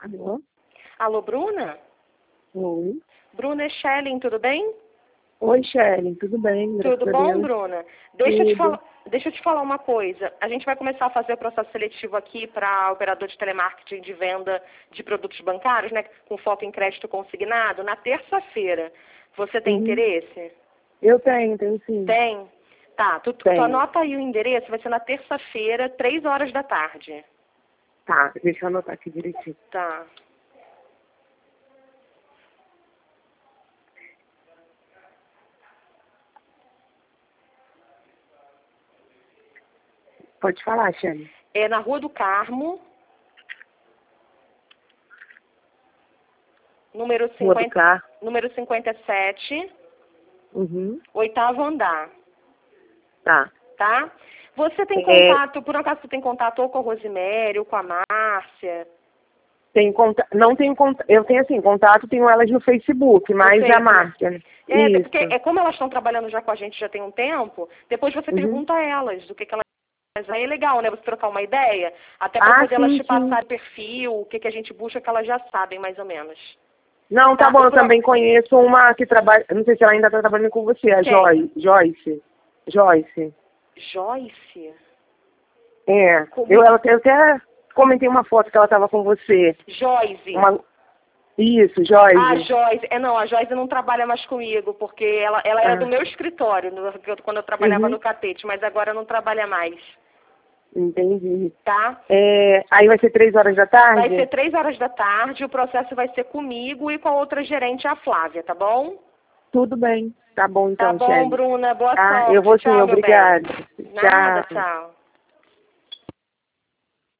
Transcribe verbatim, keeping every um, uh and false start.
Alô? Alô, Bruna? Oi. Bruna é Shelly, tudo bem? Oi, Shelly, tudo bem? Graças Tudo a bom, Deus. Bruna? Deixa eu, te Tudo. falar, deixa eu te falar uma coisa. A gente vai começar a fazer o processo seletivo aqui para operador de telemarketing de venda de produtos bancários, né? Com foco em crédito consignado, na terça-feira. Você tem Uhum. interesse? Eu tenho, tenho sim. Tem? Tá, tu, tu Tenho. anota aí o endereço, vai ser na terça-feira, três horas da tarde. Tá, deixa eu anotar aqui direitinho. Tá. Pode falar, Shelly. É na Rua do Carmo, número, Rua do cinquenta, Carro. número cinquenta e sete, Uhum. oitavo andar. Tá. Tá? Você tem É, contato, por acaso você tem contato ou com a Rosimério, ou com a Márcia? tem conta... Não tenho contato. Eu tenho assim, contato, tenho elas no Facebook, mas Face, a né? Márcia. É, Isso. porque é como elas estão trabalhando já com a gente já tem um tempo, depois você Uhum. pergunta a elas do que, que elas. Mas aí é legal, né? Você trocar uma ideia, até para Ah, poder elas sim, te sim. passar perfil, o que, que a gente busca, que elas já sabem mais ou menos. Não, tá, Tá? bom, E eu por a- também conheço uma que trabalha, não sei se ela ainda está trabalhando com você, a Quem? Joy, Joyce. Joyce. Joyce? É, Como- eu, ela, eu até comentei uma foto que ela estava com você. Joyce. Uma... Isso, A Joyce. Joyce, é não, a Joyce não trabalha mais comigo, porque ela, ela era Ah, do meu escritório, no- quando eu trabalhava uhum, no Catete, mas agora não trabalha mais, entendi. tá? É, aí vai ser três horas da Vai tarde? ser três horas da tarde, o processo vai ser comigo e com a outra gerente, a Flávia, tá bom? Tudo bem. Tá bom Tá então, bom, Shelly. Bruna, boa Tá, eu sorte. vou sim, Tchau, meu bem. obrigada. Nada, Tchau. tchau.